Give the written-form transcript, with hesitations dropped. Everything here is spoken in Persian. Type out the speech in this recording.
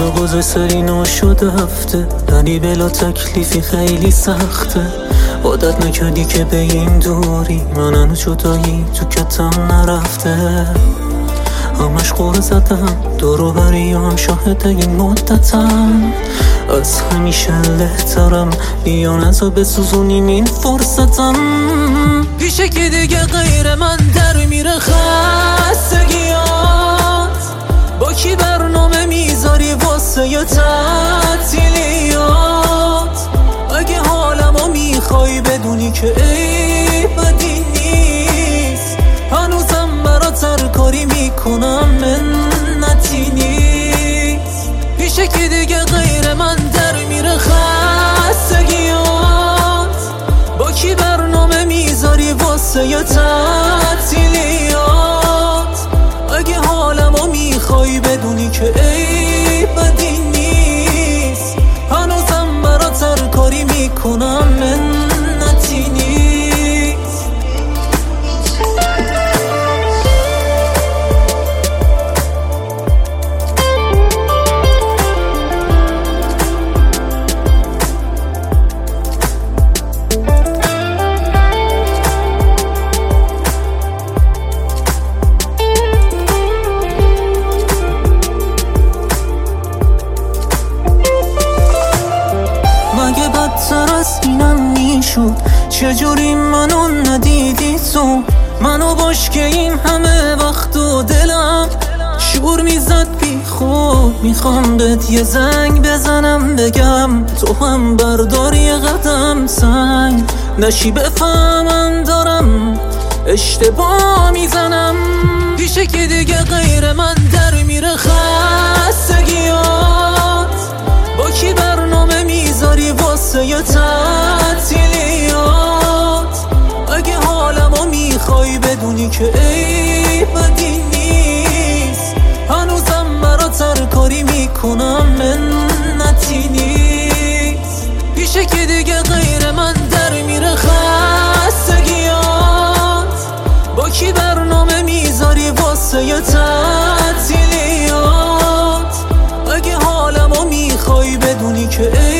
روزا گذاشت ناشده هفته، ولی بلا تکلیفی خیلی سخته. عادت نکردی که به این دوری منو جدایی تو کتم نرفته. همش قور زدم دورو بری هم شاهد این مدتم. از همیشه لهترم بیا نزا بسوزونیم این فرصتم. پیشه که دیگه غیر من در میره خستگیات. با کی برنامه میذاری واسه ی تعطیلیات؟ اگه حالمو میخوای بدونی که ای بدی نیست. هنوزم برات هر کاری میکنم منتی نیست. پیشه که دیگه غیر من در میره خستگیات. با کی برنامه میذاری واسه ی تعطیلیات؟ اگه حالمو میخوای بدونی که ای بدی نیست. هنوزم برات هر کاری میکنم منتی نیست. مگه بدتر از اینم میشد؟ چجوری منو ندیدی تو؟ منو باش که این همه وقت و دلم شور میزد بی خود. میخوام بهت یه زنگ بزنم بگم تو هم بردار یه قدم سنگ نشی بفهمم دارم اشتباه میزنم. پیشه که دیگه غیر من در میره خستگیات. با کی برنامه میذاری واسه ی تعطیلیات؟ اگه حالمو میخوای بدونی که ای بدی نیست. هنوزم برات هر کاری میکنم منتی نیست. پیشه که دیگه غیر من در میره خستگیات. با کی برنامه میذاری واسه ی تعطیلیات؟ اگه حالمو میخوای بدونی که